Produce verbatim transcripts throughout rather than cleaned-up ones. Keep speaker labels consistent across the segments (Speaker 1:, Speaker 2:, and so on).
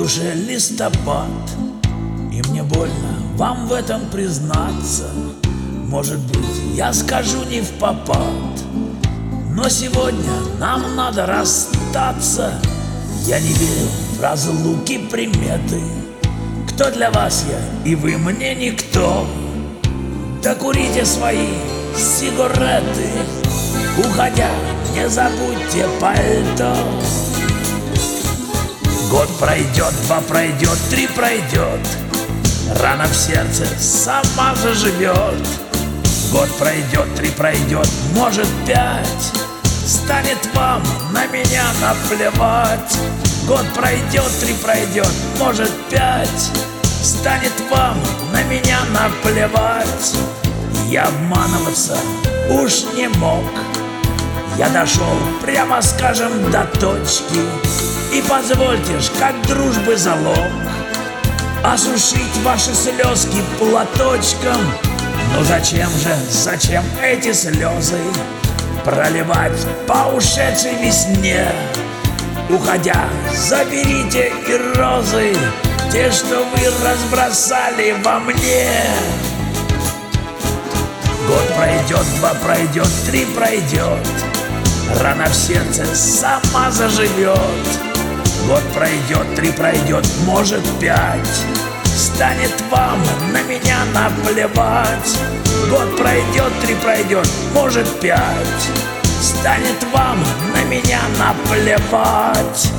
Speaker 1: душе листопад, и мне больно вам в этом признаться. Может быть, я скажу не впопад, но сегодня нам надо расстаться. Я не верю в разлуки приметы. Кто для вас я, и вы мне никто. Да курите свои сигареты, уходя, не забудьте пальто. Год пройдет, два пройдет, три пройдет, рана в сердце сама заживет. Год пройдет, три пройдет, может пять, станет вам на меня наплевать. Год пройдет, три пройдет, может пять, станет вам на меня наплевать. Я обманываться уж не мог, я дошел, прямо скажем, до точки. И позвольте ж, как дружбы залог, осушить ваши слезки платочком. Но зачем же, зачем эти слезы проливать по ушедшей весне? Уходя, заберите и розы, те, что вы разбросали во мне. Год пройдет, два пройдет, три пройдет, рана в сердце сама заживет. Год пройдет, три пройдет, может пять, станет вам на меня наплевать. Год пройдет, три пройдет, может пять, станет вам на меня наплевать.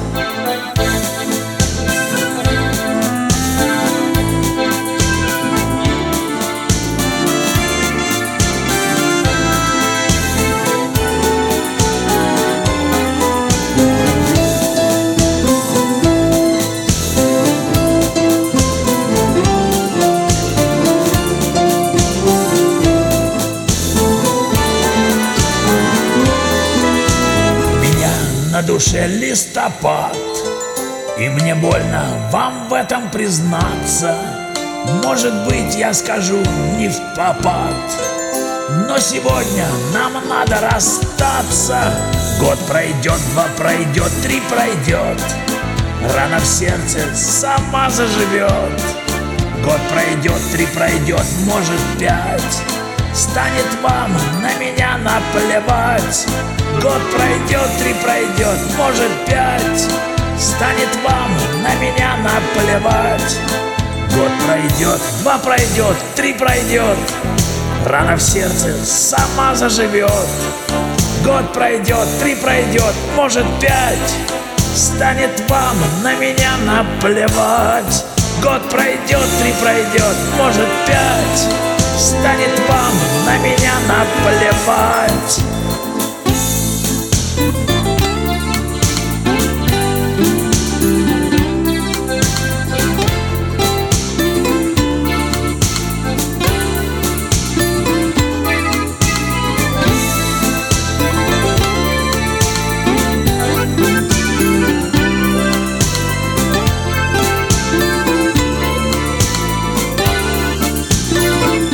Speaker 1: На душе листопад, и мне больно вам в этом признаться. Может быть, я скажу не впопад, но сегодня нам надо расстаться. Год пройдет, два пройдет, три пройдет, рана в сердце сама заживет. Год пройдет, три пройдет, может пять, станет вам на меня наплевать. Год пройдет, три пройдет, может пять, станет вам на меня наплевать. Год пройдет, два пройдет, три пройдет, рана в сердце сама заживет. Год пройдет, три пройдет, может пять, станет вам на меня наплевать. Год пройдет, три пройдет, может пять, станет вам на меня наплевать.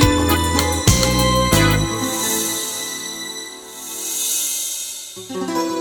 Speaker 2: Thank you.